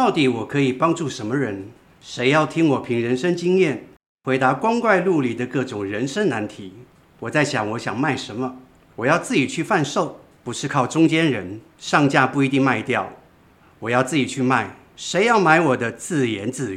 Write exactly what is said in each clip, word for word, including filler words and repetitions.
到底我可以帮助什么人？谁要听我凭人生经验回答光怪陆离的各种人生难题？我在想，我想卖什么？我要自己去贩售，不是靠中间人，上架不一定卖掉。我要自己去卖，谁要买我的自言自语？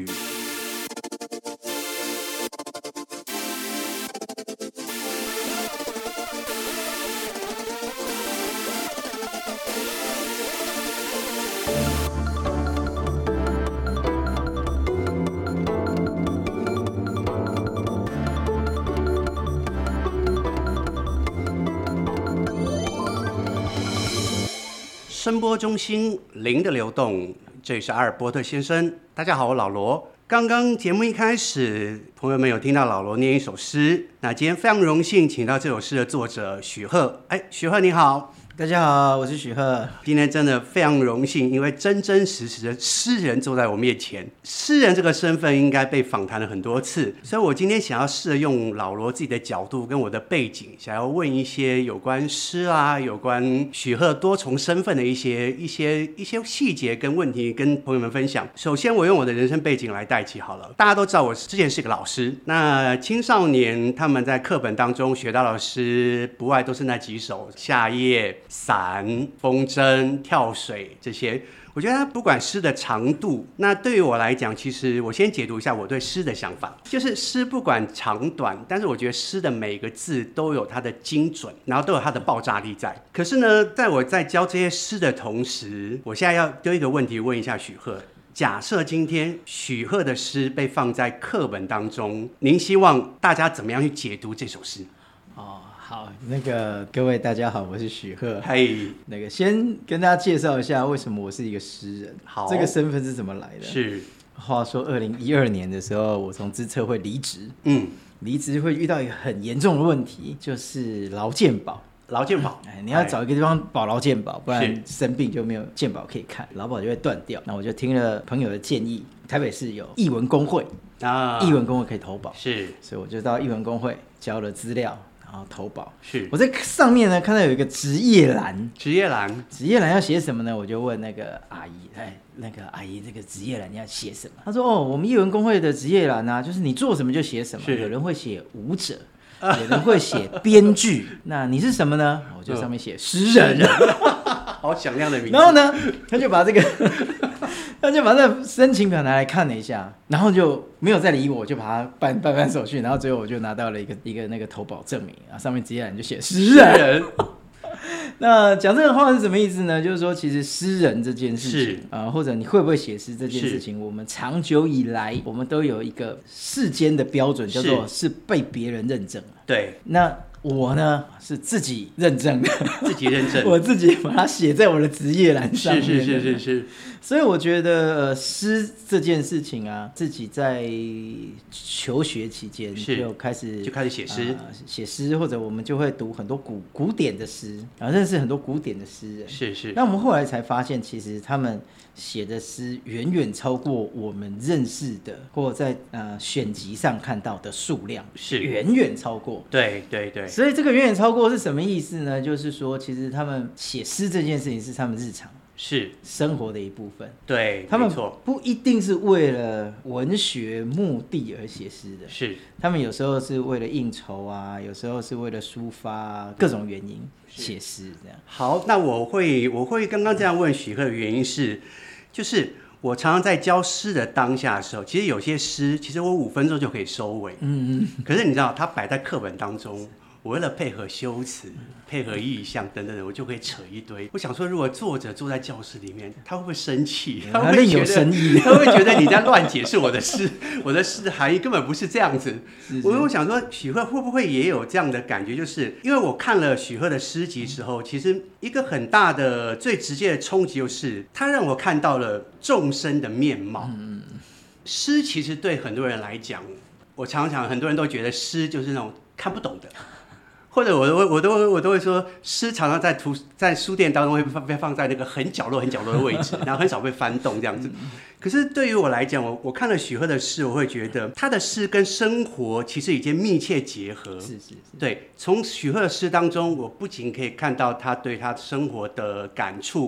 声波中心灵的流动，这里是阿尔波特先生。大家好，我老罗。刚刚节目一开始，朋友们有听到老罗念一首诗。那今天非常荣幸请到这首诗的作者许鹤。哎，许鹤你好。 大家好，我是许鹤。 今天真的非常荣幸，因为真真实实的诗人坐在我面前。诗人这个身份应该被访谈了很多次，所以我今天想要试着用老罗自己的角度跟我的背景，想要问一些有关诗啊、有关许鹤多重身份的一些一些一些细节跟问题，跟朋友们分享。首先，我用我的人生背景来带起好了。大家都知道我之前是个老师，那青少年他们在课本当中学到的诗，不外都是那几首：夏夜、伞、风筝、跳水这些。我觉得它不管诗的长度，那对于我来讲，其实我先解读一下我对诗的想法，就是诗不管长短，但是我觉得诗的每个字都有它的精准，然后都有它的爆炸力在。可是呢，在我在教这些诗的同时，我现在要丢一个问题问一下许鹤。假设今天许鹤的诗被放在课本当中，您希望大家怎么样去解读这首诗？ 哦，好，那个各位大家好，我是许鹤。 嘿， 那个先跟大家介绍一下为什么我是一个诗人， 好， 这个身份是怎么来的？ 是， 话说二零一二年的时候，我从资策会离职，嗯，离职会遇到一个很严重的问题，就是劳健保。 劳健保， 哎，你要找一个地方保劳健保，不然生病就没有健保可以看，劳保就会断掉。那我就听了朋友的建议，台北市有艺文工会啊，艺文工会可以投保，是，所以我就到艺文工会交了资料，然后投保。是，我在上面呢看到有一个职业栏，职业栏，职业栏要写什么呢？我就问那个阿姨，哎，那个阿姨，这个职业栏你要写什么？她说，哦，我们艺文工会的职业栏啊，就是你做什么就写什么，有人会写舞者。有人会写编剧，那你是什么呢？我就上面写诗人， 好响亮的名字。 然后呢，他就把这个，他就把这个申请表拿来看了一下，然后就没有再理我，就把它办办办手续，然后最后我就拿到了一个一个那个投保证明，啊，上面直接人就写诗人。那讲这个话是什么意思呢？就是说，其实诗人这件事情，呃，或者你会不会写诗这件事情，我们长久以来，我们都有一个世间的标准，叫做是被别人认证。对，那我呢是自己认证的， 自己认证， 我自己把它写在我的职业栏上面。 是是是是是。 所以我觉得，呃，诗这件事情啊，自己在求学期间就开始就开始写诗， 呃，写诗，或者我们就会读很多古古典的诗，然后认识很多古典的诗人。是是。那我们后来才发现，其实他们写的诗远远超过我们认识的，或者在呃选集上看到的数量，是远远超过。对对对。所以这个远远超过是什么意思呢？就是说，其实他们写诗这件事情是他们日常。是生活的一部分，对，他们不一定是为了文学目的而写诗的，是他们有时候是为了应酬啊，有时候是为了抒发啊，各种原因写诗这样。 好，那我会我会刚刚这样问许鹤的原因是，就是我常常在教诗的当下的时候，其实有些诗，其实我五分钟就可以收尾，嗯嗯，可是你知道，它摆在课本当中。我为了配合修辞、配合意象等等的，我就可以扯一堆。我想说，如果作者坐在教室里面，他会不会生气？ 他会另有深意， 他会不会觉得你在乱解释我的诗？我的诗的含义根本不是这样子。是是，我我想说，许鹤会不会也有这样的感觉？就是因为我看了许鹤的诗集之后，其实一个很大的、最直接的冲击就是，他让我看到了众生的面貌。嗯，诗其实对很多人来讲，我常常很多人都觉得诗就是那种看不懂的。或者我都我都我都会说，诗常常在图在书店当中会被放在那个很角落很角落的位置，然后很少被翻动这样子。可是对于我来讲，我我看了许鹤的诗，我会觉得他的诗跟生活其实已经密切结合。是是是。对，从许鹤的诗当中，我不仅可以看到他对他生活的感触，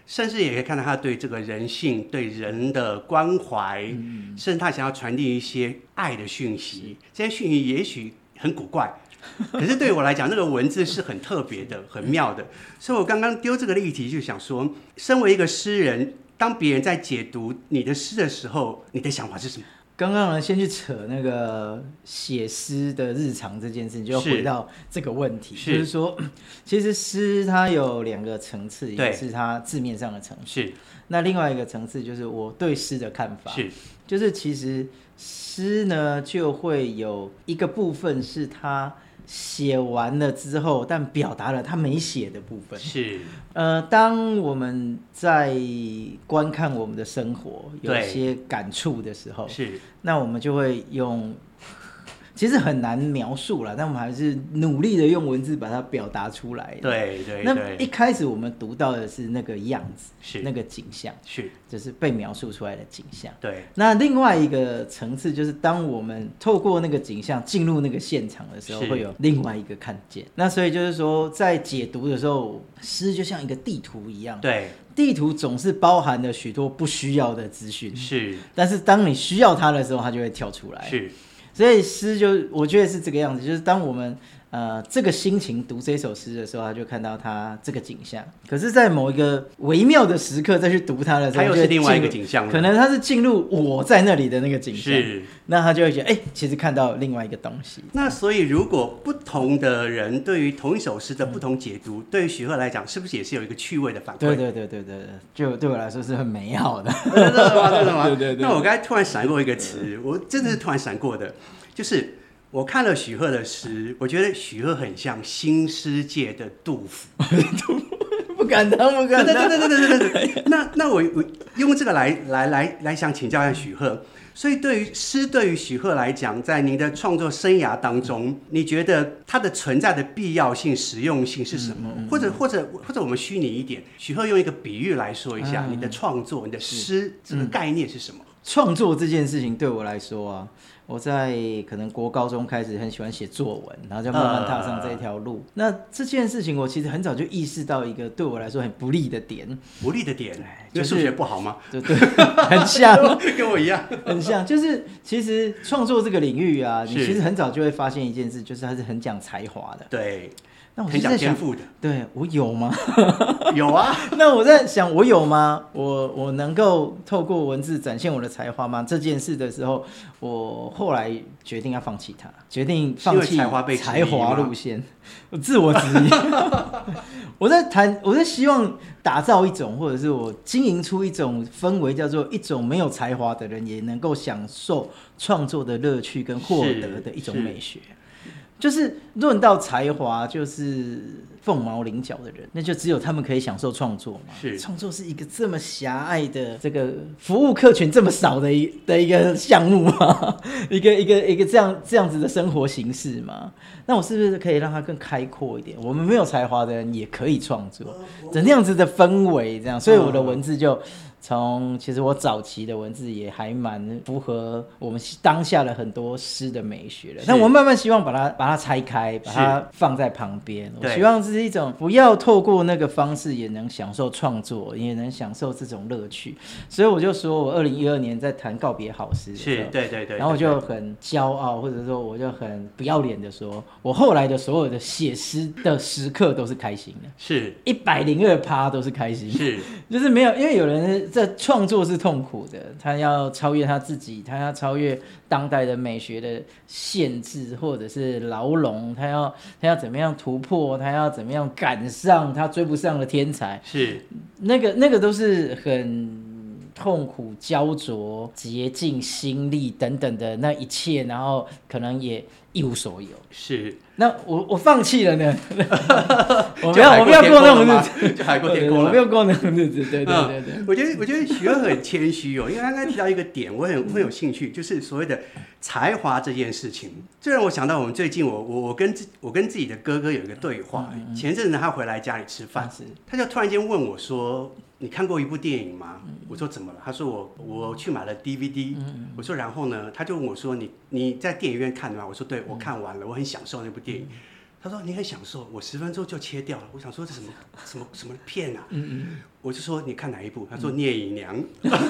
甚至也可以看到他对这个人性、对人的关怀，嗯、甚至他想要传递一些爱的讯息。这些讯息也许很古怪，可是对我来讲，那个文字是很特别的、很妙的。所以我刚刚丢这个例题，就想说，身为一个诗人，当别人在解读你的诗的时候，你的想法是什么？ 刚刚呢，先去扯那个写诗的日常这件事情，就要回到这个问题，是就是说，其实诗它有两个层次，一个是它字面上的层次，是那另外一个层次就是我对诗的看法，是就是其实诗呢就会有一个部分是它写完了之后，但表达了他没写的部分。是，呃，当我们在观看我们的生活，有一些感触的时候，是，那我们就会用，其实很难描述啦，但我们还是努力的用文字把它表达出来。 对对对。 那一开始我们读到的是那个样子，是那个景象，是，就是被描述出来的景象。对。那另外一个层次就是，当我们透过那个景象进入那个现场的时候，会有另外一个看见。那所以就是说，在解读的时候，诗就像一个地图一样。对。地图总是包含了许多不需要的资讯。是。但是当你需要它的时候，它就会跳出来。是。所以诗就我觉得是这个样子，就是当我们呃这个心情读这首诗的时候，他就看到它这个景象。可是，在某一个微妙的时刻再去读它的时候， 它又是另外一个景象。 可能它是进入我在那里的那个景象，是那他就会觉得，哎、欸，其实看到另外一个东西。 那所以，如果不同的人对于同一首诗的不同解读，嗯、对于许赫来讲，是不是也是有一个趣味的反馈？ 对对对对对，就对我来说是很美好的。 真的吗？真的吗？对对对。那我刚才突然闪过一个词，我真的是突然闪过的。就是我看了许赫的诗，我觉得许赫很像新诗界的杜甫。 不敢当，不敢当。 对对对对对对对。那那我我用这个来来来来想请教一下许赫。所以对于诗，对于许赫来讲，在您的创作生涯当中，你觉得它的存在的必要性、实用性是什么？嗯嗯嗯、或者或者或者我们虚拟一点，许赫用一个比喻来说一下，嗯、你的创作、你的诗这个概念是什么？ 创作这件事情对我来说啊。我在可能国高中开始很喜欢写作文，然后就慢慢踏上这条路。呃、那这件事情，我其实很早就意识到一个对我来说很不利的点。 不利的点，就是数学不好吗？ 对对，很像， 跟我一样， 很像。就是其实创作这个领域啊，你其实很早就会发现一件事，就是它是很讲才华的。 对。那我很讲天赋的， 对我有吗？ 有啊。 那我在想，我有吗？我我能够透过文字展现我的才华吗？这件事的时候，我后来决定要放弃它，决定放弃才华路线，我自我质疑。我在谈，我在希望打造一种，或者是我经营出一种氛围，叫做一种没有才华的人也能够享受创作的乐趣跟获得的一种美学。就是论到才华，就是凤毛麟角的人，那就只有他们可以享受创作嘛。是，创作是一个这么狭隘的这个服务客群这么少的一的一个项目嘛，一个一个一个这样这样子的生活形式嘛。那我是不是可以让它更开阔一点？我们没有才华的人也可以创作，整这样子的氛围，这样，所以我的文字就。从其实我早期的文字也还蛮符合我们当下的很多诗的美学的，但我慢慢希望把它把它拆开，把它放在旁边。我希望这是一种不要透过那个方式也能享受创作，也能享受这种乐趣。所以我就说我二零一二年在谈告别好诗的时候，是，对对对，然后我就很骄傲，或者说我就很不要脸的说，我后来的所有的写诗的时刻都是开心的，是一百零二趴都是开心，是，就是没有，因为有人。这创作是痛苦的，他要超越他自己，他要超越当代的美学的限制或者是牢笼，他要他要怎么样突破，他要怎么样赶上他追不上的天才，是那个那个都是很痛苦、焦灼、竭尽心力等等的那一切，然后可能也一无所有。是，那我我放弃了呢？我不要，我不要过那种日子， 就海阔天空了。 我不要过那种日子。对对对对。 嗯、我觉得，我觉得许赫很谦虚哦，因为他刚才提到一个点，我很很有兴趣，就是所谓的才华这件事情。这让我想到我们最近我，我我跟自我跟自己的哥哥有一个对话。嗯嗯、前阵子他回来家里吃饭，他就突然间问我说。你看过一部电影吗？我说怎么了？他说我我去买了 D V D。我说然后呢？他就问我说你你在电影院看的吗？我说对，我看完了，我很享受那部电影。 他说你很享受，我十分钟就切掉了。我想说这什么什么什么片啊？嗯嗯，我就说你看哪一部？他说《聂隐娘》。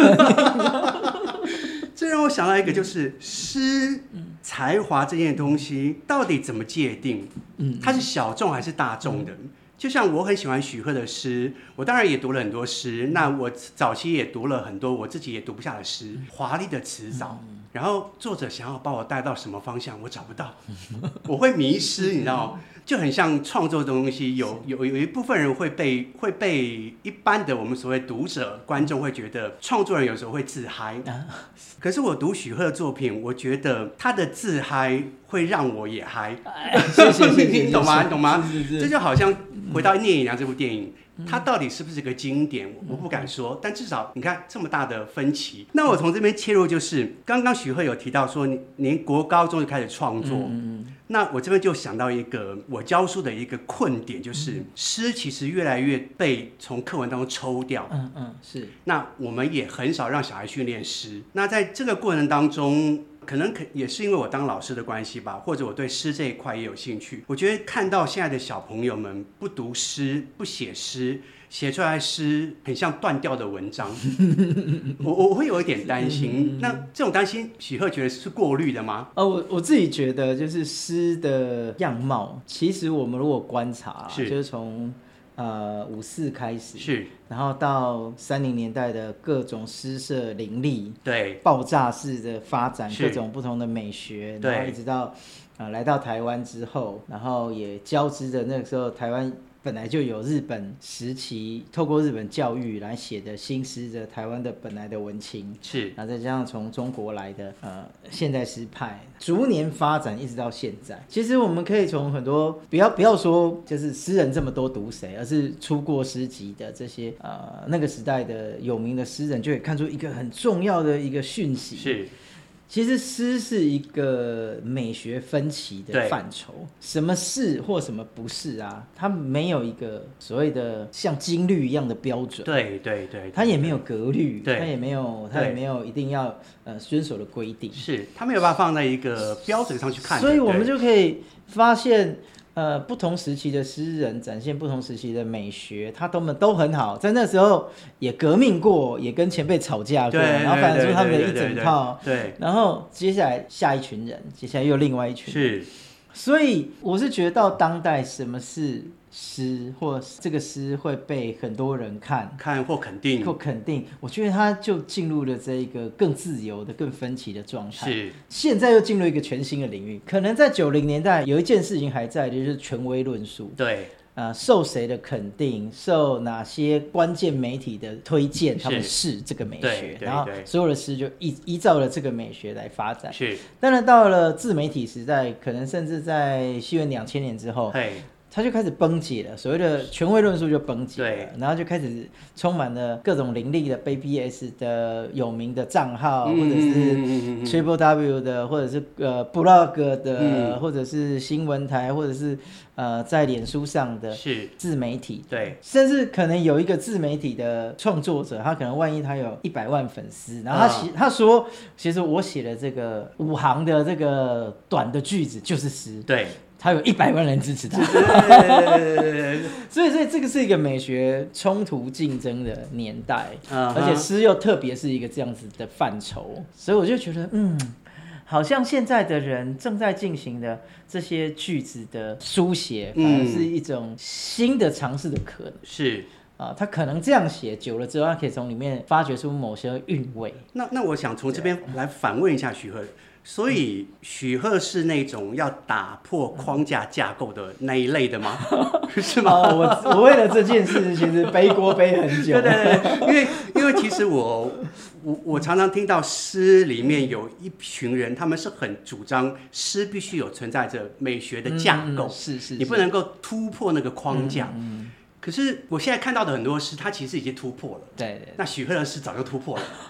这让我想到一个，就是诗才华这件东西到底怎么界定？嗯，它是小众还是大众的？就像我很喜欢许鹤的诗，我当然也读了很多诗。那我早期也读了很多我自己也读不下的诗，华丽的词藻。然后作者想要把我带到什么方向，我找不到，我会迷失，你知道吗？就很像创作的东西，有有有一部分人会被会被一般的我们所谓读者观众会觉得创作人有时候会自嗨，可是我读许鹤的作品，我觉得他的自嗨会让我也嗨， 谢谢谢谢， 你懂吗？你懂吗？ 是是是， 这就好像回到《聂隐娘》这部电影。它到底是不是个经典，我不敢说，但至少你看这么大的分歧。那我从这边切入，就是刚刚许鹤有提到说，您国高中就开始创作，嗯、那我这边就想到一个我教书的一个困点，就是诗其实越来越被从课文当中抽掉， 嗯嗯，是。 那我们也很少让小孩训练诗。那在这个过程当中，可能也是因为我当老师的关系吧，或者我对诗这一块也有兴趣。我觉得看到现在的小朋友们不读诗、不写诗，写出来的诗很像断掉的文章，我我会有一点担心。那这种担心，许鹤觉得是过滤的吗？ 哦，我我自己觉得，就是诗的样貌，其实我们如果观察，是就是从呃五四开始，是，然后到三零年代的各种诗社林立， 对， 爆炸式的发展，各种不同的美学，然后一直到呃来到台湾之后，然后也交织的那个时候台湾。本来就有日本时期透过日本教育来写的新诗的台湾的本来的文青，是，然后再加上从中国来的呃现代诗派，逐年发展一直到现在。其实我们可以从很多不要不要说就是诗人这么多读谁，而是出过诗集的这些呃那个时代的有名的诗人，就可以看出一个很重要的一个讯息。是。其实诗是一个美学分歧的范畴，什么是或什么不是啊？它没有一个所谓的像金律一样的标准， 对对 对, 对， 它也没有格律，它也没有它也没有一定要呃遵守的规定， 是它没有办法放在一个标准上去看， 所以我们就可以发现。呃，不同时期的诗人展现不同时期的美学，他都们都很好，在那时候也革命过，也跟前辈吵架过，然后反映出他们的一整套。对，然后接下来下一群人，接下来又另外一群人。是，所以我是觉得到当代，什么是诗，或这个诗会被很多人看看或肯定或肯定，我觉得他就进入了这一个更自由的、更分歧的状态。是，现在又进入一个全新的领域。可能在九零年代有一件事情还在，就是权威论述。对。呃，受谁的肯定，受哪些关键媒体的推荐，他们是这个美学，然后所有的诗就依依照了这个美学来发展。是，当然到了自媒体时代，可能甚至在西元两千年之后，它就开始崩解了，所谓的权威论述就崩解了，然后就开始充满了各种林立的 B B S 的有名的账号，嗯、或者是 Triple W 的，或者是呃 blog 的、嗯，或者是新闻台，或者是呃在脸书上的自媒体，对，甚至可能有一个自媒体的创作者，他可能万一他有一百万粉丝，然后他写、啊、他说，其实我写的这个五行的这个短的句子就是诗，对。他有一百万人支持他，所以所以这个是一个美学冲突竞争的年代， uh-huh. 而且诗又特别是一个这样子的范畴，所以我就觉得，嗯，好像现在的人正在进行的这些句子的书写，反而是一种新的尝试的可能。是。啊，他可能这样写久了之后，他可以从里面发掘出某些韵味。 那那我想从这边来反问一下许鹤，所以许鹤是那种要打破框架架构的那一类的吗？是吗？ 哦、我我为了这件事其实背锅背很久。 对对对，因为因为其实我我我常常听到诗里面有一群人，他们是很主张诗必须有存在着美学的架构，嗯、是, 是是，你不能够突破那个框架。嗯嗯，可是我现在看到的很多诗，它其实已经突破了。对 对, 對。那许鹤的诗早就突破了。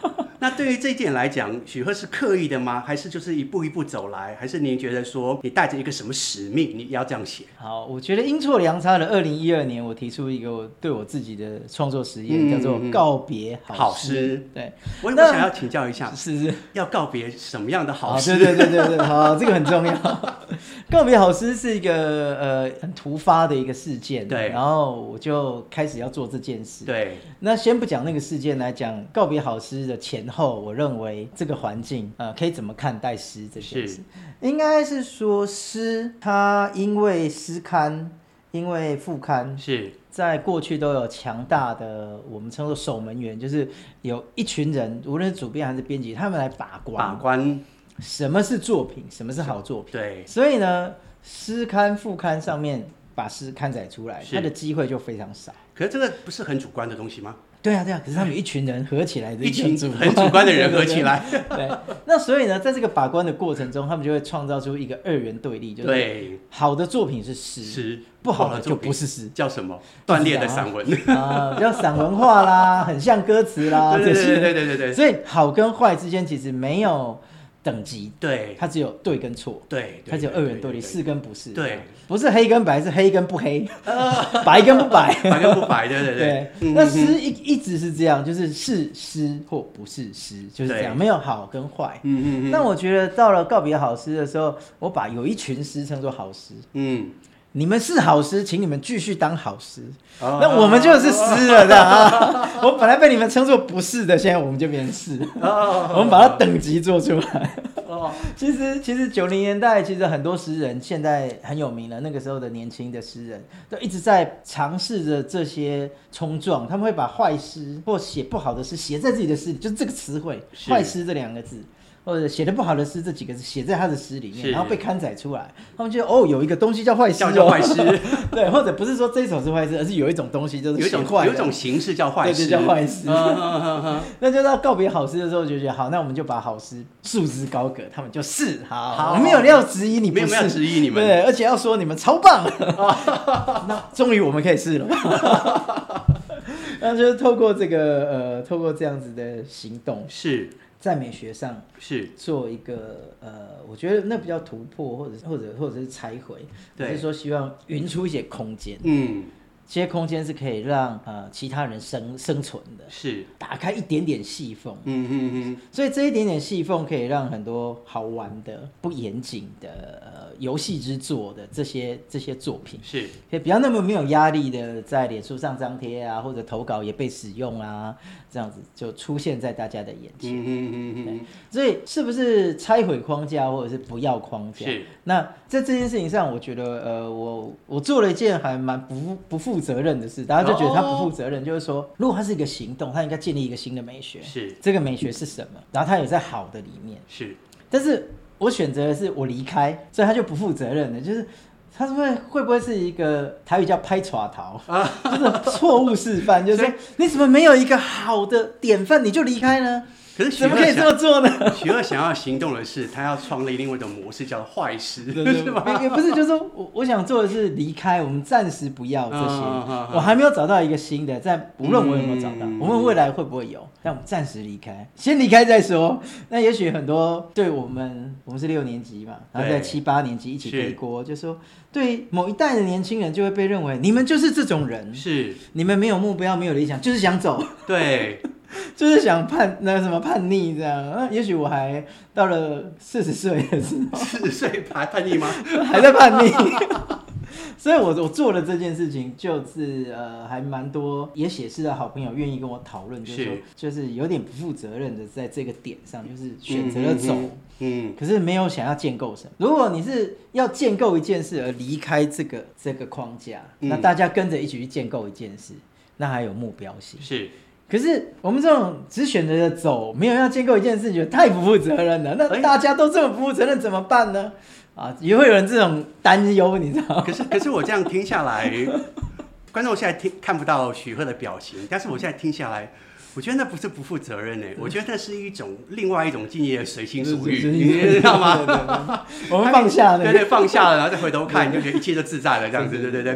那对于这一点来讲，许鹤是刻意的吗？还是就是一步一步走来？还是您觉得说你带着一个什么使命，你要这样写？ 好，我觉得阴错阳差的二零一二年，我提出一个对我自己的创作实验，嗯、叫做告别好诗。 对，我我想要请教一下， 是是要告别什么样的好诗？ 对对对对对，好，这个很重要。告别好诗是一个呃很突发的一个事件， 对， 然后我就开始要做这件事。 对， 那先不讲那个事件来讲，告别好诗的前后，我认为这个环境呃可以怎么看待诗这件事？应该是说诗它因为诗刊、因为副刊是在过去都有强大的我们称作守门员，就是有一群人，无论是主编还是编辑，他们来把关把关。 什么是作品，什么是好作品？ 对， 所以呢，诗刊、副刊上面把诗刊载出来，它的机会就非常少。 可是这个不是很主观的东西吗？ 对啊，对啊。可是他们一群人合起来的一群很主观的人合起来， 对, 对, 对。那所以呢，在这个把关的过程中，他们就会创造出一个二元对立，就是好的作品是诗， 诗不好的就不是诗， 叫什么？断裂的散文啊，叫散文化啦，很像歌词啦， 对对对对对对对。 所以好跟坏之间其实没有等级， 对， 它只有对跟错， 对， 它只有二元对立，是跟不是， 对， 不是黑跟白，是黑跟不黑，白跟不白， 白跟不白，对对对。 对，那诗一一直是这样，就是是诗或不是诗，就是这样，没有好跟坏。嗯嗯嗯。那我觉得到了告别好诗的时候，我把有一群诗称作好诗，嗯。你们是好诗，请你们继续当好诗。哦、那我们就是诗了的啊！我本来被你们称作不是的，现在我们就变成是。哦、我们把它等级做出来。哦、其实，其实九零年代，其实很多诗人现在很有名了。那个时候的年轻的诗人，都一直在尝试着这些冲撞。他们会把坏诗或写不好的诗写在自己的诗里，就是这个词汇“坏诗”这两个字。或者写的不好的诗这几个字写在他的诗里面，然后被刊载出来，他们觉得哦有一个东西叫坏诗、哦， 叫坏诗， 对，或者不是说这一首是坏诗，而是有一种东西就是写坏的， 有一种形式叫坏诗， 对，叫坏诗。那就到告别好诗的时候，就觉得好，那我们就把好诗束之高阁，他们就是好，好我们没有要质疑你不是， 没有要质疑你们， 对，而且要说你们超棒，那终于我们可以试了。那就是透过这个呃，透过这样子的行动是。 在美学上是做一个呃，我觉得那比较突破，或者或者或者是拆毁，就是说希望匀出一些空间，嗯，这些空间是可以让呃其他人生生存的， 是打开一点点细缝， 嗯嗯嗯， 所以这一点点细缝可以让很多好玩的、不严谨的呃游戏之作的这些这些作品， 是可以比较那么没有压力的在脸书上张贴啊，或者投稿也被使用啊，这样子就出现在大家的眼前。嗯嗯嗯嗯。所以是不是拆毁框架，或者是不要框架？ 是。 那在这件事情上，我觉得呃，我我做了一件还蛮不不负责任的事，大家就觉得他不负责任，哦、就是说，如果他是一个行动，他应该建立一个新的美学。 是。这个美学是什么？然后他也在好的里面。 是。 但是我选择的是我离开，所以他就不负责任了，就是。他是会会不会是一个台语叫拍耍逃，啊、就是错误示范，就是说你怎么没有一个好的典范你就离开呢？ 可是怎么可以这么做呢？ 许二想要行动的是，他要创立另外一种模式，叫坏诗，是吧？ 也不是，就是说我我想做的是离开，我们暂时不要这些，嗯嗯、我还没有找到一个新的，在无论我有没有找到，嗯、我们未来会不会有？但我们暂时离开，先离开再说。那也许很多对我们，我们是六年级嘛，然后在七八年级一起背锅，就说对某一代的年轻人就会被认为你们就是这种人， 是你们没有目标，没有理想，就是想走， 对。 就是想叛那什么叛逆这样，那也许我还到了四十岁的时候， 四十岁还叛逆吗？ 还在叛逆，所以我我做了这件事情，就是呃还蛮多也写诗的好朋友愿意跟我讨论，就是说就是有点不负责任的在这个点上，就是选择了走，嗯, 嗯，可是没有想要建构什么。如果你是要建构一件事而离开这个这个框架，嗯、那大家跟着一起去建构一件事，那还有目标性是。 可是我们这种只选择着走，没有要建构一件事情，太不负责任了。那大家都这么不负责任，怎么办呢？啊，也会有人这种担忧，你知道吗？ 可是，可是我这样听下来，观众现在听看不到许鹤的表情，但是我现在听下来，我觉得那不是不负责任呢，我觉得那是一种另外一种敬业的随心所欲，你知道吗？ 对对对对我们放下了， 对对，放下了，然后再回头看，你就觉得一切都自在了，这样子，对对对。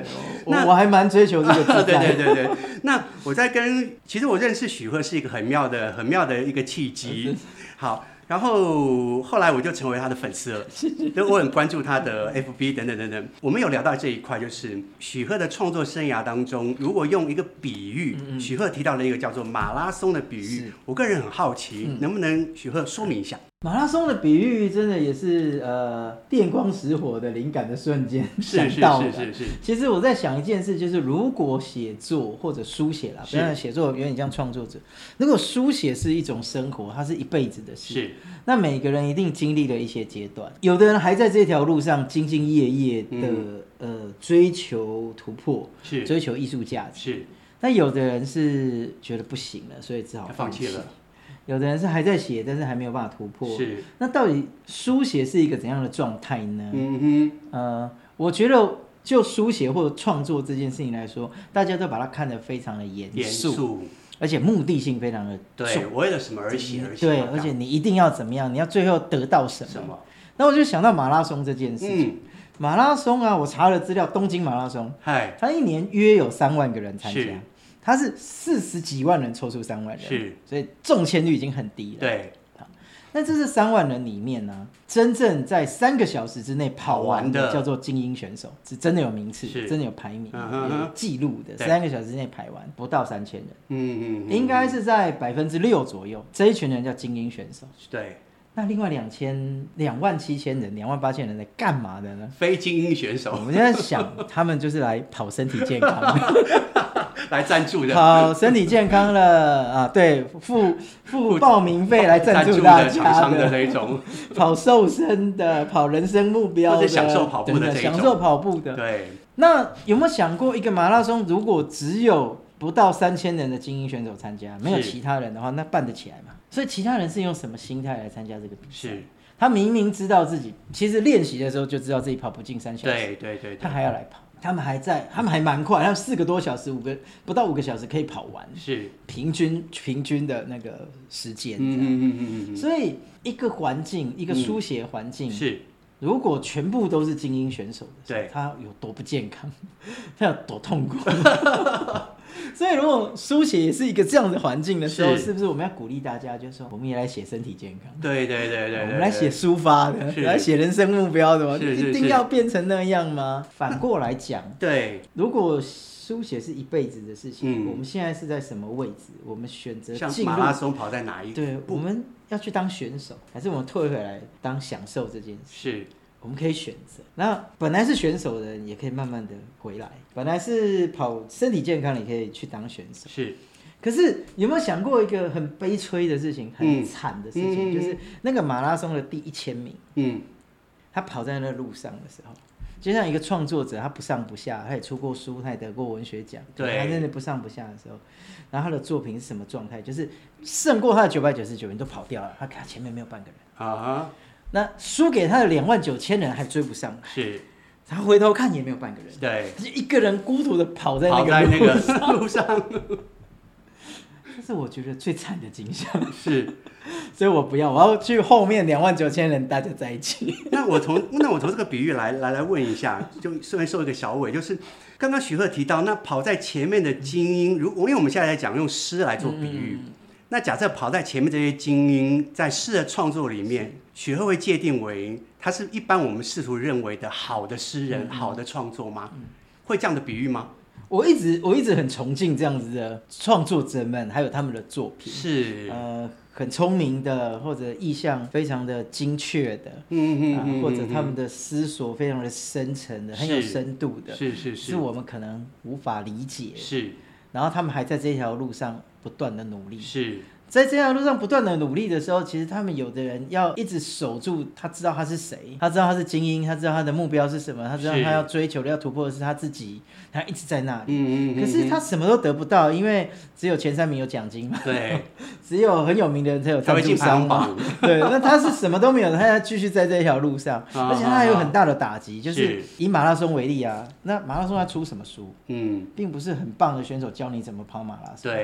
我我还蛮追求这个自在。 对对对对。那我在跟，其实我认识许鹤是一个很妙的、很妙的一个契机。好。然后后来我就成为他的粉丝了，就我很关注他的 F B 等等等等。我们有聊到这一块，就是许鹤的创作生涯当中，如果用一个比喻，嗯嗯许鹤提到了一个叫做马拉松的比喻，我个人很好奇，嗯、能不能许鹤说明一下？ 马拉松的比喻真的也是呃电光石火的灵感的瞬间想到的。是是是是是。其实我在想一件事，就是如果写作或者书写啦，不然写作有点像创作者。如果书写是一种生活，它是一辈子的事。是。那每个人一定经历了一些阶段，有的人还在这条路上兢兢业业的、嗯、呃追求突破，是追求艺术价值。是。那有的人是觉得不行了，所以只好放弃了。有的人是还在写，但是还没有办法突破。是，那到底书写是一个怎样的状态呢？嗯哼，呃，我觉得就书写或者创作这件事情来说，大家都把它看得非常的严肃，而且目的性非常的重。 对，为了什么而写而写。 对，而且你一定要怎么样，你要最后得到什么？什么？那我就想到马拉松这件事情。嗯、马拉松啊，我查了资料，东京马拉松，嗨，它一年约有三万个人参加。他是四十几万人抽出三万人，是，所以中签率已经很低了。对，好，那这是三万人里面呢、啊，真正在三个小时之内跑完的叫做精英选手，是真的有名次，真的有排名、嗯、有记录的，三个小时之内排完不到三千人，嗯嗯，应该是在百分之六左右，这一群人叫精英选手。对。那另外两千两万七千人、两万八千人在干嘛的呢？ 非精英选手。 我们现在想，他们就是来跑身体健康的， 来赞助的。 跑身体健康了啊，对，付付报名费来赞助大家 的, 的那种，跑瘦身的，跑人生目标的， 或者享受跑步的这种， 享受跑步的。 对。 那有没有想过，一个马拉松如果只有不到三千人的精英选手参加，没有其他人的话，那办得起来吗？所以其他人是用什么心态来参加这个比赛？是他明明知道自己其实练习的时候就知道自己跑不进三小时，对对 对, 对，他还要来跑。他们还在，他们还蛮快，他们四个多小时，五个不到五个小时可以跑完，是平均平均的那个时间。嗯嗯嗯嗯。所以一个环境，一个书写环境、嗯、是。如果全部都是精英选手的时候，他有多不健康，他有多痛苦。所以如果书写也是一个这样的环境的时候， 是, 是不是我们要鼓励大家，就是说我们也来写身体健康？ 对对对 对, 对， 我们来写抒发的，来写人生目标的吗？是是是，一定要变成那样吗？反过来讲，对，如果书写是一辈子的事情、嗯，我们现在是在什么位置？我们选择像马拉松跑在哪一？ 对，我们要去当选手，还是我们退回来当享受这件事？是。我们可以选择，那本来是选手的人也可以慢慢的回来，本来是跑身体健康的也可以去当选手。是，可是有没有想过一个很悲催的事情，很惨的事情、嗯，就是那个马拉松的第一千名，嗯，他跑在那路上的时候，就像一个创作者，他不上不下，他也出过书，他也得过文学奖，对，他真的不上不下的时候，然后他的作品是什么状态？就是胜过他的九百九十九人都跑掉了，他前面没有半个人啊。那输给他的两万九千人还追不上来，是，他回头看也没有半个人，对，就一个人孤独的跑在那个路上，跑在那个路上，这是我觉得最惨的景象，是，所以我不要，我要去后面两万九千人大家在一起。 那我从那我从这个比喻来来来问一下，就顺便收一个小尾，就是刚刚许鹤提到，那跑在前面的精英，如因为我们现在在讲用诗来做比喻。嗯，那假设跑在前面这些精英，在诗的创作里面，许鹤会界定为他是一般我们试图认为的好的诗人、嗯、好的创作吗？嗯、会这样的比喻吗？ 我一直我一直很崇敬这样子的创作者们，还有他们的作品，是呃很聪明的，或者意象非常的精确的，嗯嗯、呃、或者他们的思索非常的深沉的，很有深度的，是是 是, 是我们可能无法理解，是，然后他们还在这条路上不断的努力，是。在这条路上不断的努力的时候，其实他们有的人要一直守住，他知道他是谁，他知道他是精英，他知道他的目标是什么，他知道他要追求的要突破的是他自己，他一直在那里。嗯嗯嗯。可是他什么都得不到，因为只有前三名有奖金嘛。对。只有很有名的人才有赞助商嘛。对。那他是什么都没有，他要继续在这条路上，而且他还有很大的打击，就是以马拉松为例啊，那马拉松要出什么书？嗯，并不是很棒的选手教你怎么跑马拉松。对。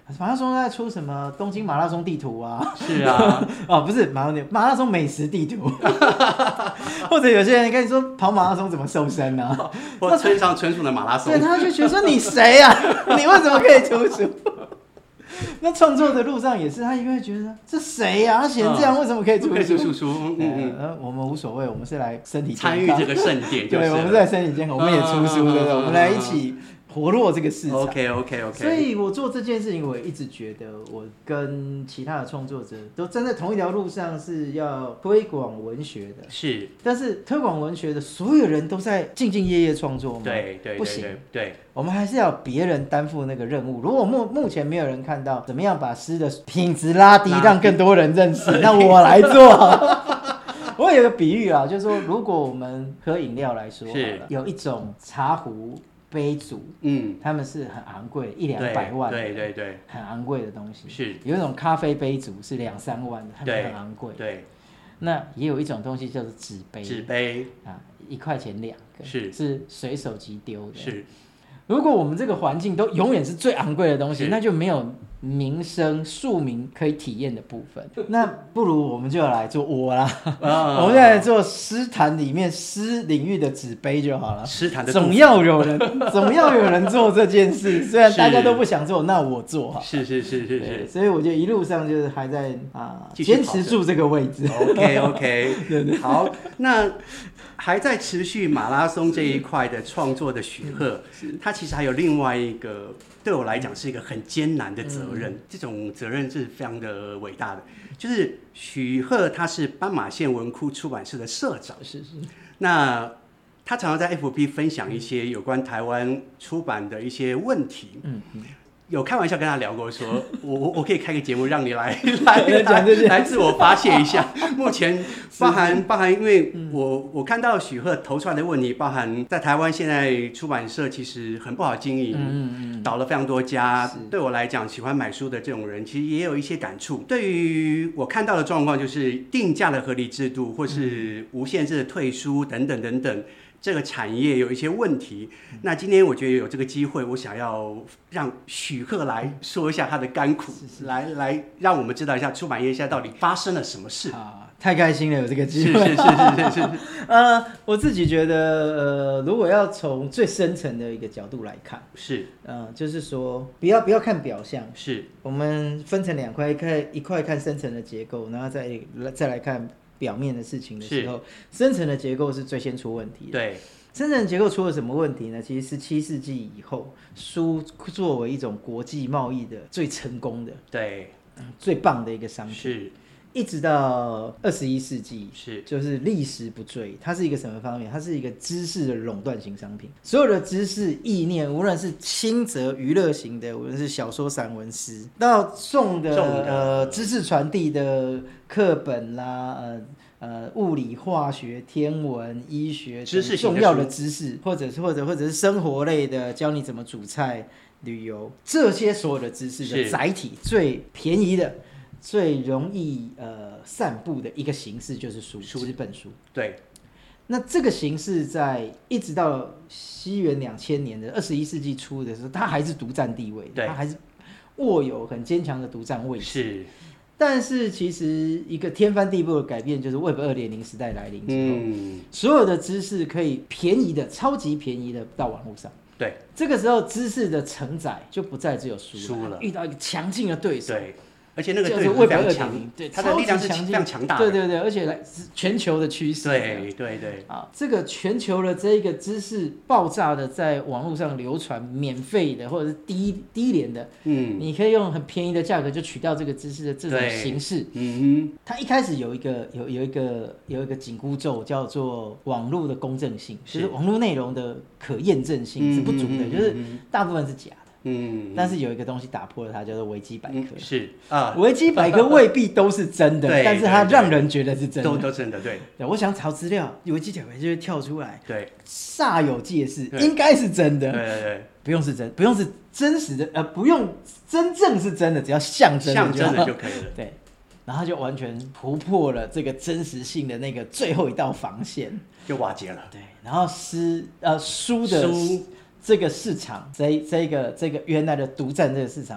马拉松在出什么东京马拉松地图啊？ 是啊， 哦，不是马拉松马拉松美食地图，或者有些人跟你说跑马拉松怎么瘦身啊？ 或村上春树的马拉松， 对，他就觉得说你谁啊？你为什么可以出书？那创作的路上也是，他因为觉得这谁呀、啊？他写成这样，为什么可以出书？ 出书，嗯嗯嗯，我们无所谓，我们是来身体参与这个盛典， 对，我们是来身体健康，我们也出书，对不对？我们来一起活络这个市场。 OK OK OK。 所以我做这件事情，我一直觉得我跟其他的创作者都站在同一条路上，是要推广文学的。 是， 但是推广文学的所有人都在兢兢业业创作吗？ 对对， 不行， 对, 对， 我们还是要别人担负那个任务。如果目目前没有人看到怎么样把诗的品质拉低，让更多人认识，那我来做。我有个比喻啊，就是说，如果我们喝饮料来说好了，有一种茶壶、杯组，嗯，他们是很昂贵，一两百万的， 对对对， 很昂贵的东西。 是， 有一种咖啡杯组是两三万的，他们很昂贵。 对， 那也有一种东西叫做纸杯， 纸杯啊，一块钱两个， 是是随手即丢的。 是， 如果我们这个环境都永远是最昂贵的东西，那就没有民生庶民可以体验的部分。那不如我们就来做我啦，啊、我们就来做诗坛里面诗领域的纸杯就好了。 诗坛的总要有人，总要有人做这件事。虽然大家都不想做，那我做好。 是是是是是。 所以我就一路上就是还在啊坚持住这个位置。 OK OK， 对对。好，那。还在持续马拉松这一块的创作的许赫，他其实还有另外一个对我来讲是一个很艰难的责任，嗯、这种责任是非常的伟大的。就是许赫他是斑马线文库出版社的社长， 是是。 那他常常在 F B 分享一些有关台湾出版的一些问题。嗯嗯。有开玩笑跟他聊过说，说我我我可以开个节目让你来来来来自我发泄一下。目前包含包含，因为我我看到许赫投出来的问题，包含在台湾现在出版社其实很不好经营，嗯嗯，倒了非常多家。对我来讲，喜欢买书的这种人，其实也有一些感触。对于我看到的状况，就是定价的合理制度，或是无限制的退书等等等等。这个产业有一些问题，那今天我觉得有这个机会，我想要让许赫来说一下他的甘苦，是是来来让我们知道一下出版业现在到底发生了什么事啊！太开心了，有这个机会。 是是是是是是。 呃，我自己觉得，呃，如果要从最深层的一个角度来看， 是， 呃，就是说，不要不要看表象， 是我们分成两块，看一块看深层的结构，然后再再来看。表面的事情的时候，深层的结构是最先出问题的。 对， 深层的结构出了什么问题呢？其实十七世纪以后，书作为一种国际贸易的最成功的、 对、 嗯、最棒的一个商品， 是， 一直到二十一世纪， 是， 就是历时不坠。它是一个什么方面？它是一个知识的垄断型商品。所有的知识、意念，无论是轻则娱乐型的，无论是小说、散文、诗，到重的呃知识传递的。课本啦，呃呃，物理、化学、天文、医学， 知识重要的知识，或者是或者或者是生活类的，教你怎么煮菜、旅游，这些所有的知识的载体，最便宜的、最容易呃散布的一个形式就是书，纸本书。 对。 那这个形式在一直到西元两千年的二十一世纪初的时候，它还是独占地位，它还是握有很坚强的独占位置。是。但是其实一个天翻地覆的改变就是 Web 二点零 时代来临之后，嗯、所有的知识可以便宜的、超级便宜的到网络上。 对， 这个时候知识的承载就不再只有书了， 书了， 遇到一个强劲的对手。 对，而且那个对手非常强，对，它的力量是非常强大的。 对对对，而且来全球的趋势。 对对对。 啊，这个全球的这一个知识爆炸的在网络上流传，免费的或者是低低廉的，嗯，你可以用很便宜的价格就取到这个知识的这种形式。嗯哼。它一开始有一个有有一个有一个紧箍咒，叫做网络的公正性，就是网络内容的可验证性是不足的，就是大部分是假的。嗯，但是有一个东西打破了它，叫做维基百科。嗯、 是啊， 维基百科未必都是真的，但是它让人觉得是真的， 都都真的。对， 对，我想查资料，维基百科就会跳出来， 对， 煞有介事，应该是真的。 对对对， 不用是真，不用是真实的，呃，不用真正是真的，只要象征象征的就可以了。 对，然后就完全突破了这个真实性的那个最后一道防线， 就瓦解了。 对，然后诗呃书的书。这个市场，这这个这个原来的独占这个市场，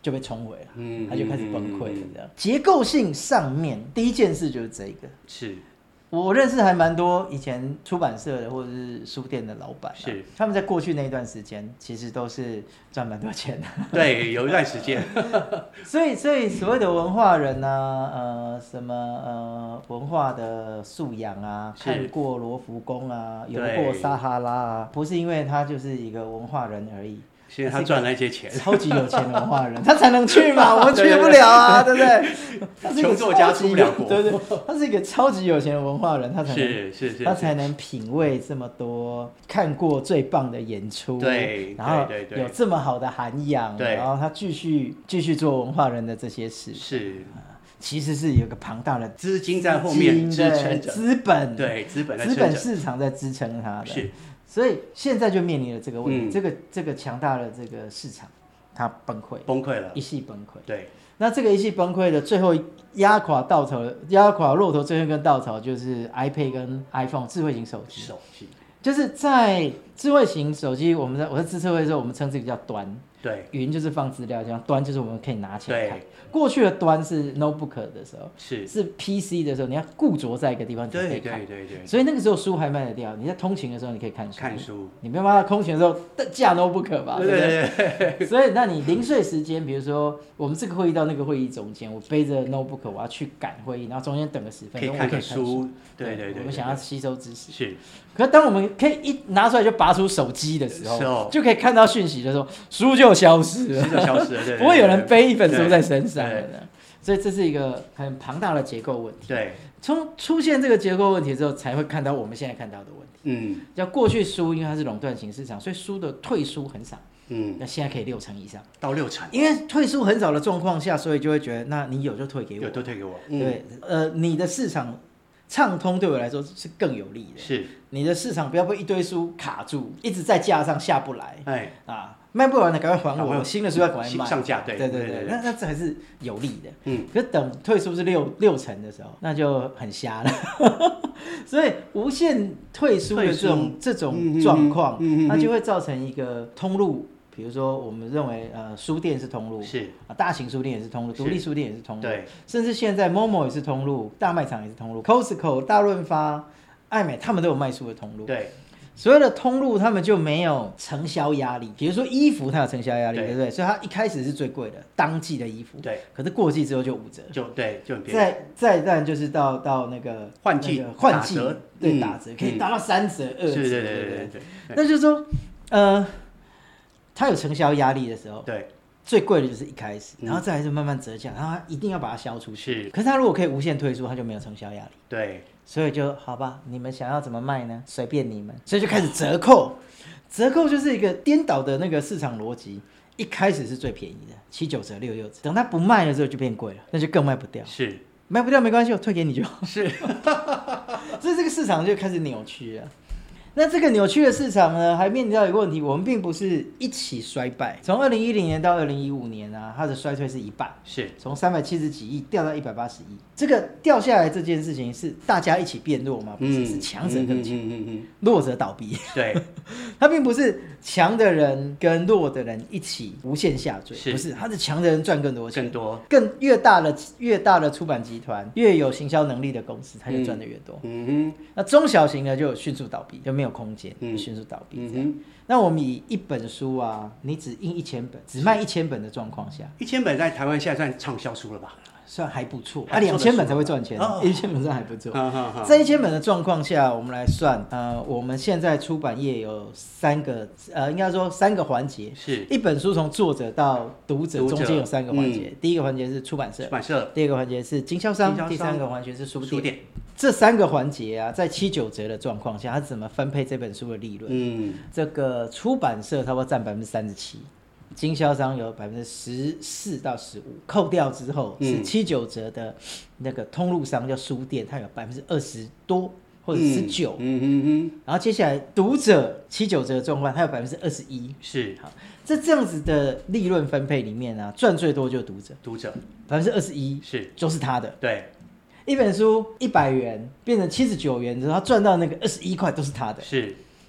就被冲毁了，嗯，他就开始崩溃了。这样、嗯、结构性上面第一件事就是这个， 是我认识还蛮多以前出版社的或者是书店的老板、啊， 是他们在过去那一段时间其实都是赚蛮多钱的， 对，有一段时间， 所以所以所谓的文化人啊，呃，什么呃文化的素养啊，看过罗浮宫啊，游过撒哈拉啊，不是因为他就是一个文化人而已。 现在他赚那些钱， 超级有钱的文化人，他才能去嘛，我们去不了啊，对不对？ 穷作家出不了国， 对对，他是一个超级有钱的文化人，他才能是是是， 他才能品味这么多，看过最棒的演出， 对， 然后有这么好的涵养， 对， 然后他继续继续做文化人的这些事， 是。 其实是有个庞大的资金在后面支撑着， 资本对资本资本市场在支撑它的， 是。 所以现在就面临了这个问题， 嗯、 这个这个强大的这个市场，它崩溃， 崩溃了， 一系崩溃。 对， 那这个一系崩溃的最后压垮稻草，压垮骆驼最后一根稻草就是 iPad 跟 iPhone 智慧型手机。 手机就是在智慧型手机，我们在我在资策会的时候，我们称这个叫端。 对， 云就是放资料，这样端就是我们可以拿起来看。过去的端是 notebook 的时候， 是是 P C 的时候，你要固着在一个地方才可以看。 对对对对。 所以那个时候书还卖得掉，你在通勤的时候你可以看书。 看书。你没有办法通勤的时候架 notebook 吧？ 对对 对, 对, 对。所以那你零碎时间，比如说我们这个会议到那个会议中间，我背着 notebook 我要去赶会议，然后中间等个十分钟， 可以看个书。对对 对, 对。 我们想要吸收知识。 是。 可是当我们可以一拿出来就拔出手机的时候，就可以看到讯息的时候，书就消失了， 书就消失了，对， 不会有人背一本书在身上了。所以这是一个很庞大的结构问题。 对， 从出现这个结构问题之后，才会看到我们现在看到的问题。嗯，叫过去书因为它是垄断型市场，所以书的退书很少。嗯，那现在可以六成以上， 到六成， 因为退书很少的状况下，所以就会觉得，那你有就退给我， 有就退给我。 嗯、对，呃，你的市场畅通对我来说是更有利的。 是， 你的市场不要被一堆书卡住，一直在架上下不来。 哎啊。卖不完的赶快还我，新的书要赶快卖上架，对对对 对, 对, 对, 对，那那这还是有利的。嗯，可是等退出是六六成的时候，那就很瞎了。所以无限退出的这种这种状况，它就会造成一个通路。比如说，我们认为呃书店是通路， 是啊，大型书店也是通路，独立书店也是通路， 对， 甚至现在 Momo 也是通路，大卖场也是通路 ，Costco、大润发、爱美，他们都有卖书的通路， 对。 所有的通路他们就没有承销压力，比如说衣服它有承销压力， 对, 对不对？所以它一开始是最贵的当季的衣服， 对。 可是过季之后就五折， 就对，就很便宜。 再再但就是到到那个换季， 换季对、 嗯、 打折可以达到三折、二折， 对对对对对对。 那就是说，呃，它有承销压力的时候， 对。 最贵的就是一开始，然后再来是慢慢折价，然后它一定要把它销出去。 是， 可是它如果可以无限退出，它就没有承销压力。 对， 所以就好吧，你们想要怎么卖呢？随便你们。所以就开始折扣，折扣就是一个颠倒的那个市场逻辑。一开始是最便宜的，七九折、六六折，等它不卖了之后就变贵了，那就更卖不掉。 是， 卖不掉没关系，我退给你就好。 是， 所以这个市场就开始扭曲了。那这个扭曲的市场呢，还面临到一个问题，我们并不是一起衰败。从二零一零年到二零一五年啊，它的衰退是一半， 是从三百七十几亿掉到一百八十亿。这个掉下来这件事情是大家一起变弱吗？不是，嗯、是强者更强，嗯嗯嗯、弱者倒闭。 对， 它并不是强的人跟弱的人一起无限下坠，不是，它是强的人赚更多钱， 更多， 更越大的越大的出版集团，越有行销能力的公司，它就赚得越多。嗯哼，那中小型的就迅速倒闭，就没有空间，嗯、迅速倒闭这样。嗯、那我们以一本书啊，你只印一千本，只卖一千本的状况下， 一千本在台湾现在算畅销书了吧？ 算还不错，啊，两千本才会赚钱，一千本算还不错。在一千本的状况下，我们来算，呃，我们现在出版业有三个，呃，应该说三个环节， 是一本书从作者到读者中间有三个环节，嗯、第一个环节是出版社， 出版社， 第二个环节是经销商，第三个环节是书店。书店这三个环节啊，在七九折的状况下，它怎么分配这本书的利润？嗯，这个出版社差不多占百分之三十七。经销商有百分之十四到十五，扣掉之后是七九折的那个通路商叫书店，它有百分之二十多或者十九，嗯嗯嗯，然后接下来读者七九折的状况，它有百分之二十一， 是好，这这样子的利润分配里面啊，赚最多就是读者， 读者百分之二十一是就是他的， 对， 一本书一百元变成七十九元之后，他赚到那个二十一块都是他的， 是。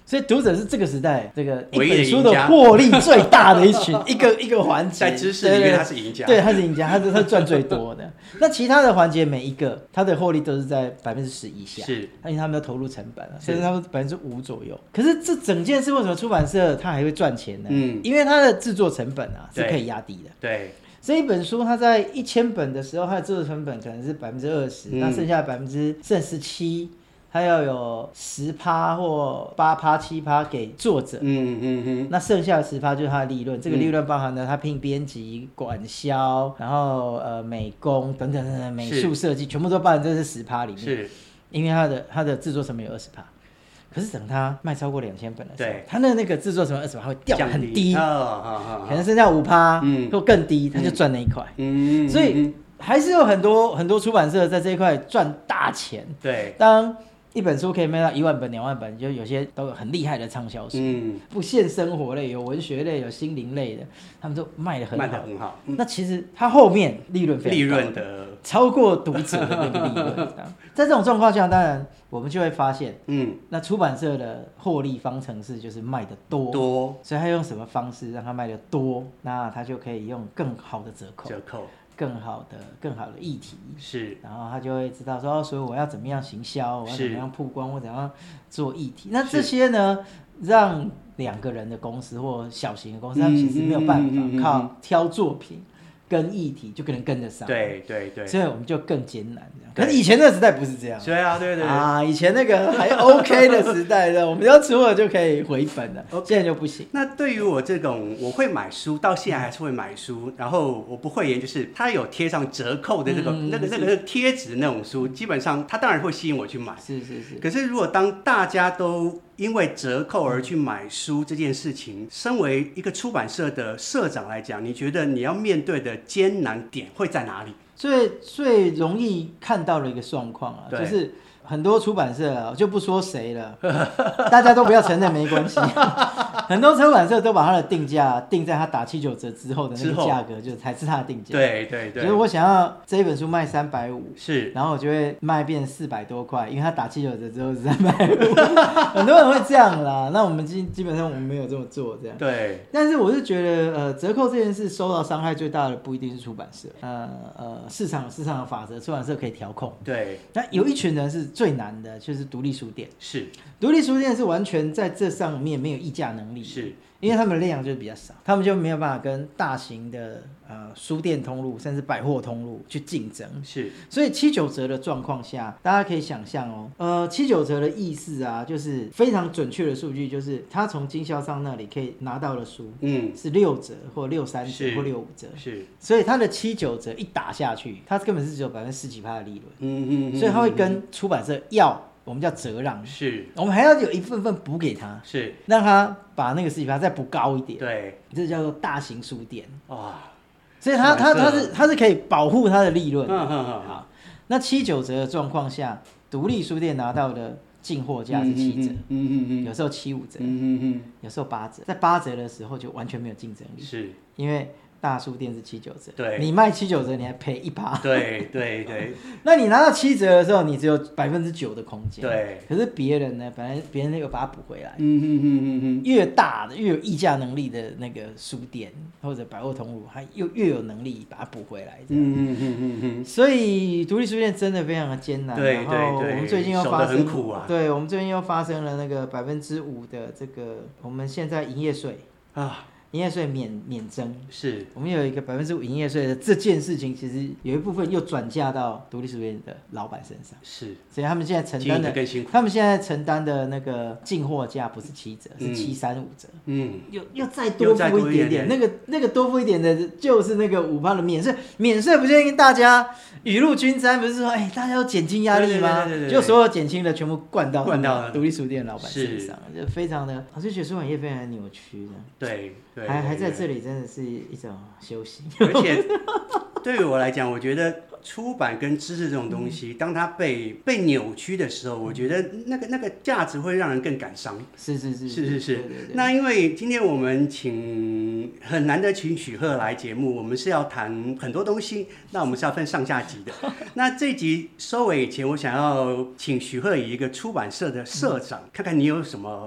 所以读者是这个时代这个一本书的获利最大的一群，一个一个环节， 在知识里面他是赢家， 对，他是赢家，他是他赚最多的。那其他的环节每一个，他的获利都是在百分之十以下， 是， 因为他们要投入成本了，所以他们百分之五左右。可是这整件事为什么出版社它还会赚钱呢？嗯，因为它的制作成本啊是可以压低的， 对。 这一本书它在一千本的时候，它的制作成本可能是百分之二十，那剩下百分之剩十七。他要有十趴或八趴、七趴给作者，嗯嗯嗯，那剩下的十趴就是他的利润。这个利润包含了他聘编辑、管销，然后呃美工等等等等，美术设计全部都包含在这十趴里面。是，因为他的他的制作成本有二十趴，可是等他卖超过两千本的时候，他的那个制作成本二十趴会掉很低，可能剩下五趴或更低，他就赚那一块。嗯，所以还是有很多很多出版社在这一块赚大钱。对，当一本书可以卖到一万本、两万本，就有些都有很厉害的畅销书，嗯，不限生活类，有文学类，有心灵类的，他们都卖得很好，卖得很好。嗯、那其实它后面利润非常高，利润的超过读者的那个利润。在这种状况下，当然我们就会发现，嗯，那出版社的获利方程式就是卖得多，多，所以他用什么方式让它卖得多，那他就可以用更好的折扣，折扣。更好的、更好的议题是，然后他就会知道说，哦，所以我要怎么样行销，我要怎么样曝光，我怎么样做议题。那这些呢，让两个人的公司或小型的公司，他们其实没有办法靠挑作品跟议题就可能跟得上。对对对，所以我们就更艰难。可是以前那个时代不是这样。对啊，对对啊，以前那个还 OK 的时代的，我们要出了就可以回本了，现在就不行。 那对于我这种我会买书，到现在还是会买书，然后我不会言就是它有贴上折扣的那个、嗯、那个那个贴纸的那种书，基本上它当然会吸引我去买。是是是。可是如果当大家都因为折扣而去买书这件事情，身为一个出版社的社长来讲，你觉得你要面对的艰难点会在哪里？ 最最容易看到的一个状况啊，就是很多出版社啊，就不说谁了，大家都不要承认没关系。很多出版社都把它的定价定在它打七九折之后的那个价格，就才是它的定价。对对对。所以我想要这一本书卖三百五，是，然后我就会卖变四百多块，因为它打七九折之后是三百五。很多人会这样啦，那我们基基本上我们没有这么做这样。对。但是我是觉得，呃，折扣这件事受到伤害最大的不一定是出版社，呃呃，市场市场的法则，出版社可以调控。对。那有一群人是最难的，就是独立书店。是。独立书店是完全在这上面没有议价能力，是因为他们的量就比较少，他们就没有办法跟大型的呃书店通路甚至百货通路去竞争。是，所以七九折的状况下，大家可以想象哦，呃，七九折的意思啊，就是非常准确的数据，就是他从经销商那里可以拿到的书，嗯，是六折或六三折或六五折，是，所以他的七九折一打下去，他根本是只有百分之十几趴的利润，嗯嗯嗯，所以他会跟出版社要。我们叫折让，是，我们还要有一份份补给他，是，让他把那个十几趴再补高一点，对，这叫做大型书店，哇，所以他他他是他是可以保护他的利润，嗯嗯嗯，好，那七九折的状况下，独立书店拿到的进货价是七折，嗯嗯嗯，有时候七五折，嗯嗯嗯，有时候八折，在八折的时候就完全没有竞争力，是，因为大书店是七九折，对，你卖七九折，你还赔一趴，对对对。那你拿到七折的时候，你只有百分之九的空间，对。可是别人呢，本来别人有把它补回来，嗯嗯嗯嗯嗯。越大的越有议价能力的那个书店或者百货通路，它又越有能力把它补回来，嗯嗯嗯嗯嗯。所以独立书店真的非常的艰难，对对对。然后我们最近又发生，很苦啊，对，我们最近又发生了那个百分之五的这个，我们现在营业税啊。营业税免免征，是我们有一个百分之五营业税的这件事情，其实有一部分又转嫁到独立书店的老板身上，是，所以他们现在承担的，他们现在承担的那个进货价不是七折，是七三五折，嗯，又又再多付一点点，那个那个多付一点的，就是那个五趴的免税，免税不就因为大家雨露均沾，不是说哎大家要减轻压力吗？就所有减轻的全部灌到灌到独立书店老板身上，就非常的，我就觉得出版业非常的扭曲的，对。还还在这里，真的是一种修行。 而且对于我来讲，我觉得出版跟知识这种东西，当它被被扭曲的时候，我觉得那个那个价值会让人更感伤。是是是是是是。那因为今天我们请很难得请许赫来节目，我们是要谈很多东西，那我们是要分上下集的。那这集收尾以前，我想要请许赫以一个出版社的社长，看看你有什么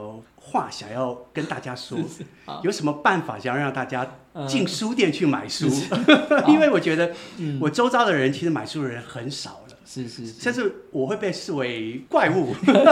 话想要跟大家说？是是有什么办法想要让大家进书店去买书？嗯、因为我觉得我周遭的人其实买书的人很少了， 是是是， 甚至我会被视为怪物。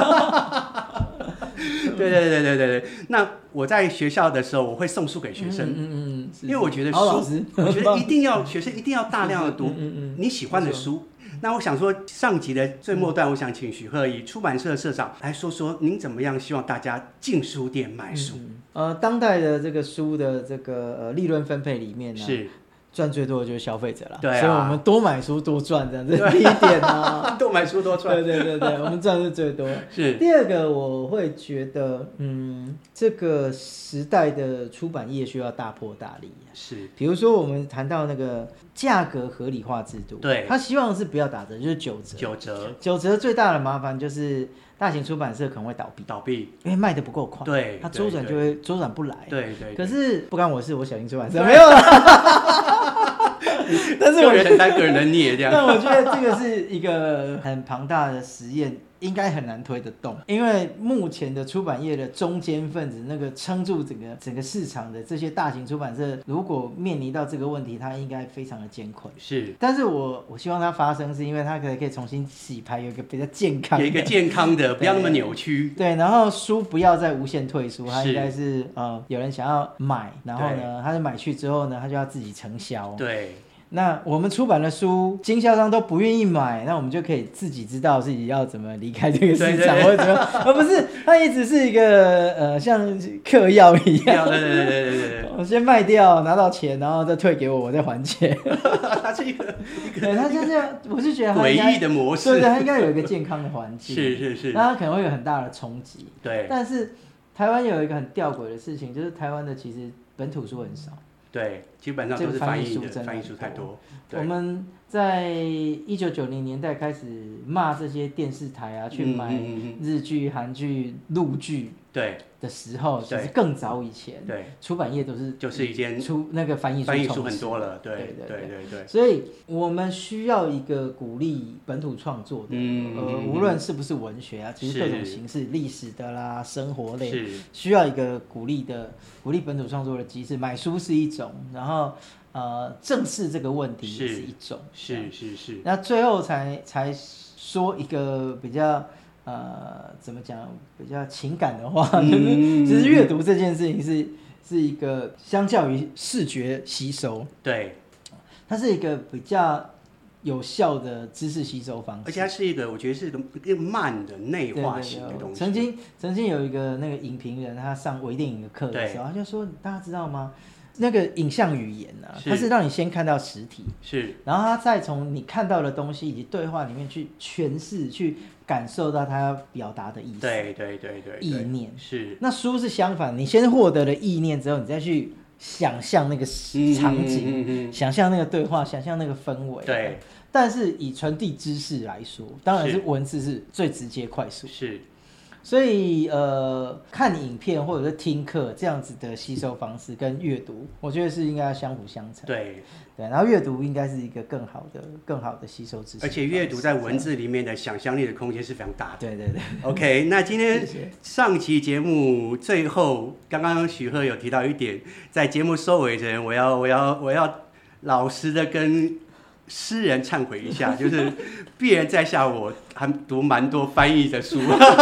对对对对对对，那我在学校的时候，我会送书给学生，嗯嗯因为我觉得书，我觉得一定要学生一定要大量的读你喜欢的书。那我想说，上集的最末段，我想请许鹤以出版社社长来说说，您怎么样希望大家进书店买书？ 嗯、呃，当代的这个书的这个呃利润分配里面呢，是。赚最多的就是消费者了，对、啊，所以我们多买书多赚，这样这是第一点啊。 多买书多赚， 对对对对，我们赚是最多。 是第二个，我会觉得，嗯，这个时代的出版业需要大破大立、啊。 是， 比如说我们谈到那个价格合理化制度，对，他希望是不要打折，就是九折。 九折， 九折最大的麻烦就是大型出版社可能会倒闭， 倒闭， 因为卖的不够快， 对， 它周转就会周转不来。 对 对, 对。 可是不干我事，我小型出版社没有了。但是我个人承担个人的孽这样。 但我觉得这个是一个很庞大的实验，应该很难推得动，因为目前的出版业的中坚分子，那个撑住整个整个市场的这些大型出版社，如果面临到这个问题，它应该非常的艰困。 是， 但是我我希望它发生，是因为它可以可以重新洗牌，有一个比较健康的， 有一个健康的，不要那么扭曲。 对，然后书不要再无限退书，它应该是呃有人想要买，然后呢，他就买去之后呢，他就要自己承销。 对。 那我们出版的书，经销商都不愿意买，那我们就可以自己知道自己要怎么离开这个市场，或者怎么样，而不是它一直是一个呃像嗑药一样。 对对对对对对。 我先卖掉，拿到钱，然后再退给我，我再还钱。 它是一个， 对，它就是这样，我是觉得诡异的模式。 对对，它应该有一个健康的环境。 是是是。 那它可能会有很大的冲击。 对。 但是台湾有一个很吊诡的事情，就是台湾的其实本土书很少。 对，基本上都是翻译的，翻译书太多。 我们在一九九零年代开始骂这些电视台啊，去买日剧、韩剧、陆剧的时候，其实更早以前，对，出版业都是就是一间出那个翻译书， 翻译书很多了，对对对对对。 所以我们需要一个鼓励本土创作的，嗯呃，无论是不是文学啊，其实各种形式，历史的啦、生活类，需要一个鼓励的鼓励本土创作的机制。买书是一种，然后。呃，正视这个问题也是一种， 是是是。 那最后才才说一个比较呃，怎么讲，比较情感的话，嗯、就是其实阅读这件事情是是一个相较于视觉吸收， 对， 它是一个比较有效的知识吸收方式， 而且它是一个我觉得是一个慢的内化型的东西。 曾经曾经有一个那个影评人，他上微电影的课的时候，他就说，大家知道吗？那个影像语言啊，它是让你先看到实体， 是， 然后它再从你看到的东西以及对话里面去诠释、去感受到它要表达的意思。 对对对对， 意念是。 那书是相反，你先获得了意念之后，你再去想象那个场景，嗯嗯嗯、想象那个对话，想象那个氛围。 对。 但是以传递知识来说，当然是文字是最直接、快速。 是。 所以呃，看影片或者是听课这样子的吸收方式跟阅读，我觉得是应该要相辅相成。 对对，然后阅读应该是一个更好的、更好的吸收知识。 而且阅读在文字里面的想象力的空间是非常大的。 对对对。 OK， 那今天上期节目最后，刚刚许鹤有提到一点，在节目收尾前，我要我要我要老实的跟诗人忏悔一下，就是鄙人在下，我还读蛮多翻译的书。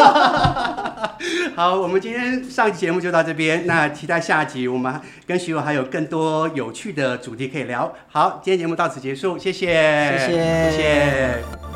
好，我们今天上期节目就到这边，那期待下集我们跟许友还有更多有趣的主题可以聊。好，今天节目到此结束，谢谢， 谢谢， 谢谢。